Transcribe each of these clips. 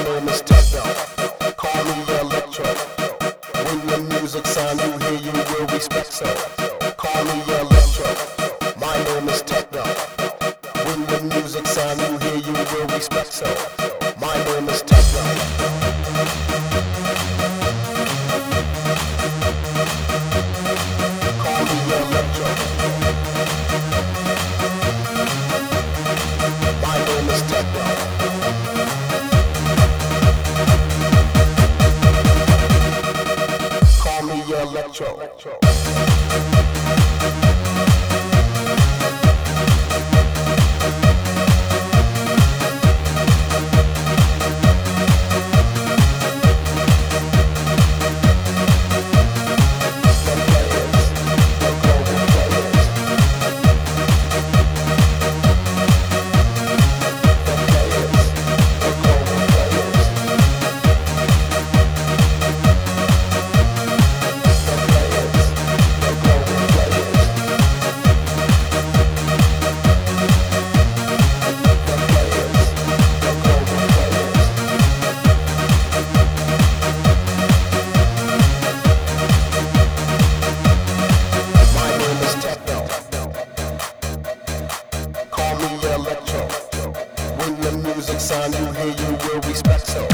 name is Techno, call me Electro. When the music sound you hear, you will respect, so call me Electro. My name is Techno. When the music sound you hear, you will respect, so my name is Techno. Call me Electro. My name is Techno. Call me Electro. When the music sound you hear, you will respect, so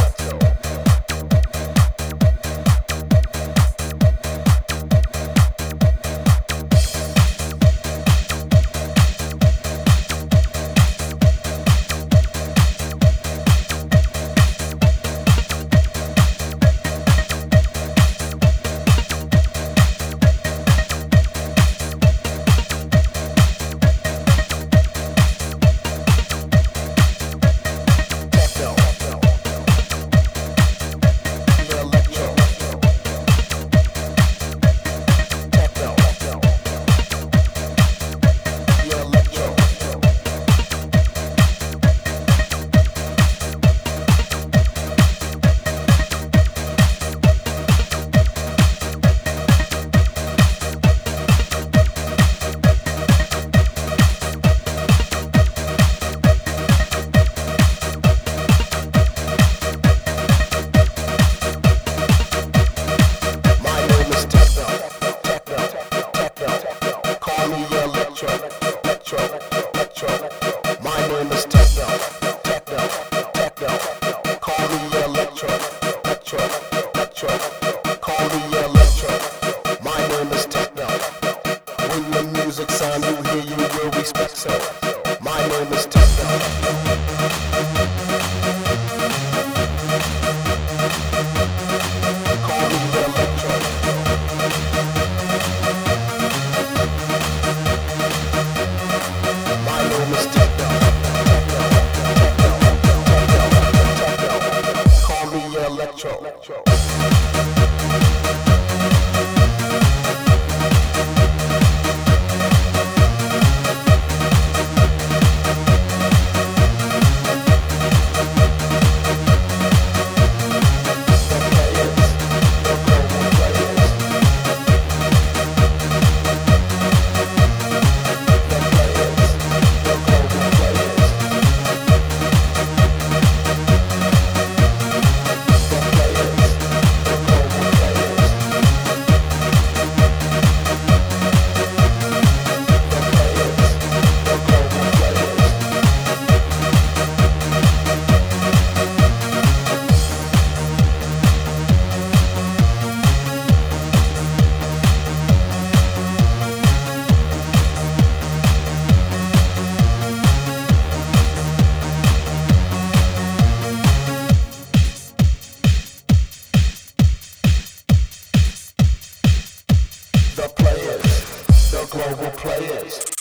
music sound you hear, you will respect, so my name is Techno. Call me Electro. My name is Techno. Call me Electro. The players, the global players.